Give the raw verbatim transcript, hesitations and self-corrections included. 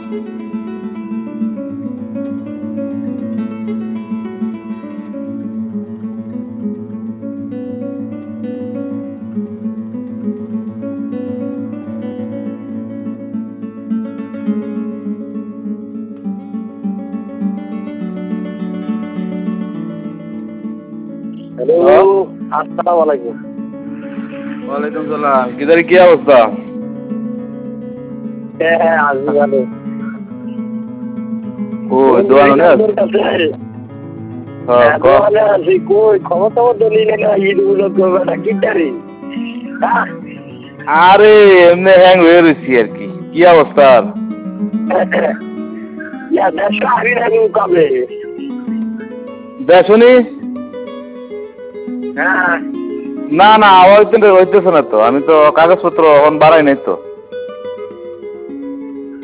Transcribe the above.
Hello, আসসালামু আলাইকুম। ওয়ালাইকুম সালাম। কিদার কি অবস্থা? হ্যাঁ হ্যাঁ আসবি ভালো। কই দোয়ানো না? হ্যাঁ ক। দোয়ানে আছি, কই খবর টবর দলি না, ঈদ গুলো করবে না কি তারি? আরে এমনি হ্যাং হয়ে রয়েছি আর কি। কি অবস্থা? দেড়শো আবি থাকবো কবে? দেখনি? হ্যাঁ না না হইতে হইতেছে না তো, আমি তো কাগজপত্র এখন বাড়াই নাই তো।